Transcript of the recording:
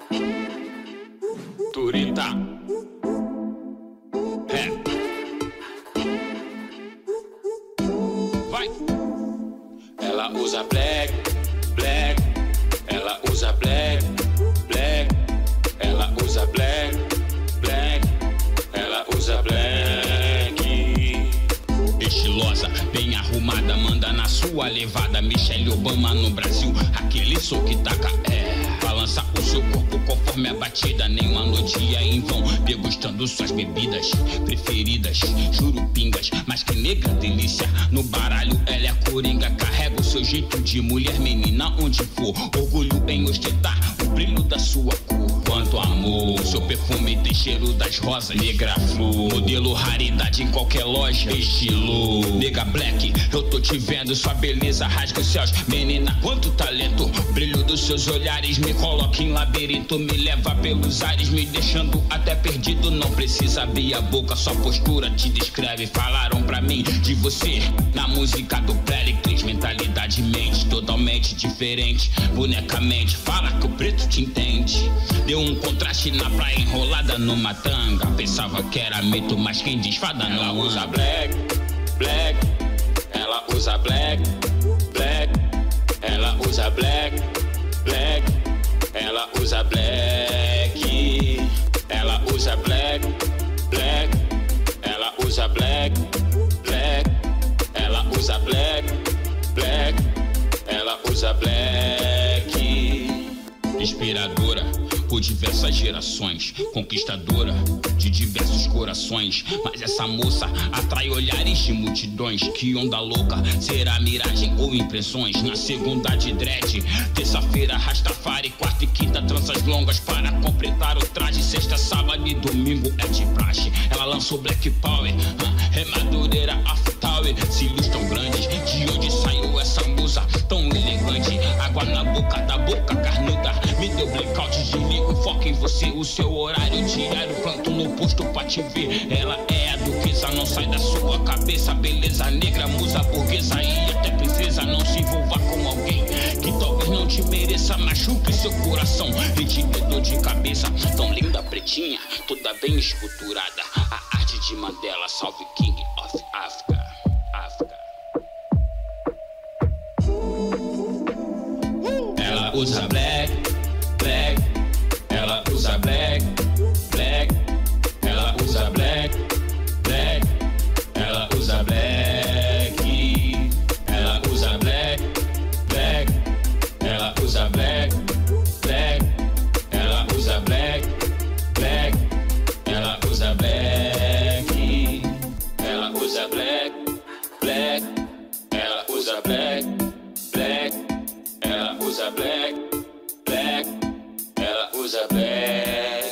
Turita. É. Vai. Ela usa black, black. Ela usa black, black. Ela usa black, black. Ela usa black. Estilosa, bem arrumada, manda na sua levada. Michelle Obama no Brasil, aquele som que taca, balança o seu corpo conforme a batida. Nenhuma noite em vão, degustando suas bebidas preferidas, churupingas. Mas que negra delícia, no baralho ela é coringa. Carrega o seu jeito de mulher, menina, onde for. Orgulho em ostentar o brilho da sua cor. Quanto amor, seu perfume tem cheiro das rosas. Negra flor, modelo raridade em qualquer loja. Estilo, nega black, eu tô te vendo. Sua beleza rasga os céus. Menina, quanto talento. Brilho dos seus olhares me coloca em labirinto. Me leva pelos ares, me deixando até perdido. Não precisa abrir a boca, sua postura te descreve. Falaram pra mim de você na música do Pericles. Mentalidade, mente totalmente diferente. Bonecamente, fala que o preto te entende. Deu um contraste na praia enrolada numa tanga. Pensava que era mito, mas quem diz fada não anda. Ela usa black, black. Ela usa black, black. Ela usa black, black. Ela usa black. Ela usa black, black. Ela usa black, black. Ela usa black, black. Ela usa black. Inspiradora por diversas gerações, conquistadora de diversos corações. Mas essa moça atrai olhares de multidões. Que onda louca, será miragem ou impressões? Na segunda de dread, terça-feira Rastafari, quarta e quinta tranças longas para completar o traje. Sexta, sábado e domingo é de praxe. Ela lançou Black Power, remadureira After Tower. Cílios tão grandes, de onde saiu essa musa tão elegante? Água na boca, da boca carnuda, me deu blackout, desligo. Foca em você, o seu horário diário. Planto no posto pra te ver. Ela é a duquesa, não sai da sua cabeça. Beleza negra, musa burguesa e até princesa. Não se envolva com alguém que talvez não te mereça. Machuque seu coração e te dê dor de cabeça. Tão linda, pretinha, toda bem esculturada. A arte de Mandela, salve King of Africa. Ela usa black, black. Ela usa black, black. Ela usa black, black. Ela usa black. Ela usa black, black. Ela usa black, black. Ela usa black, black. Ela usa black. Ela usa black, black. Ela usa black, black. Ela usa black, black. Ela usa black.